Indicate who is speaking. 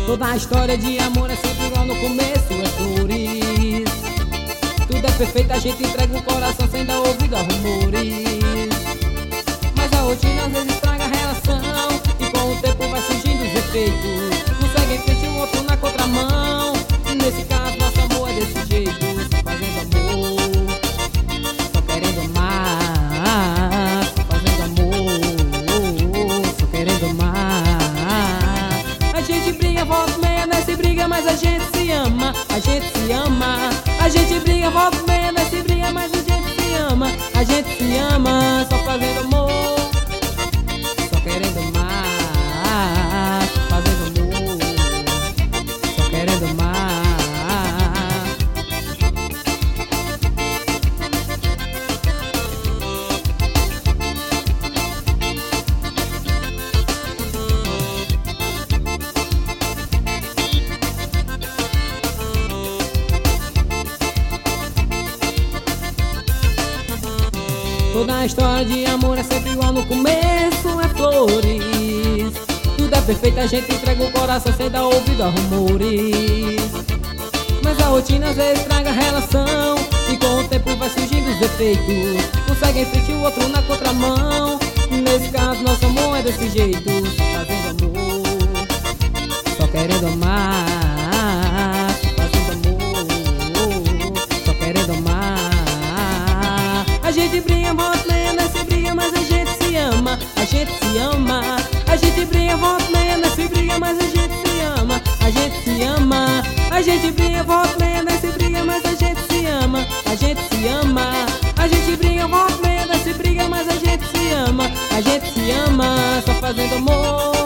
Speaker 1: Toda a história de amor é sempre igual no começo, é flores. Tudo é perfeito, a gente entrega o coração sem dar ouvido a rumores. Mas a rotina às vezes estraga a relação, e com o tempo vai surgindo os efeitos. Um segue em frente e o outro na contramão. Nesse caso nosso amor é desse jeito, só fazendo amor, só querendo amar. Só fazendo amor, só querendo amar. A gente briga, volta meia nessa briga, mas a gente se ama. A gente se ama. A gente briga, volta meia nessa briga, mas a gente se ama. A gente se ama, só fazendo amor, só querendo amar. Só fazendo amor, só querendo amar. Toda a história de amor é sempre igual no começo, é flores. Tudo é perfeito, a gente entrega o coração sem dar ouvido a rumores. Mas a rotina às vezes estraga a relação, e com o tempo vai surgindo os defeitos. Um segue em frente e o outro na contramão. Nesse caso nosso amor é desse jeito, só fazendo amor, só querendo amar. Só fazendo amor, só querendo amar. A gente briga, volta meia nessa briga, mas a gente se ama. A gente se ama. A gente briga, volta meia nessa briga, mas a gente se ama. A gente se ama. A gente briga, volta meia nessa briga, mas a gente se ama. A gente se ama. A gente briga, volta meia nessa briga, mas a gente se ama. A gente se ama, só fazendo amor,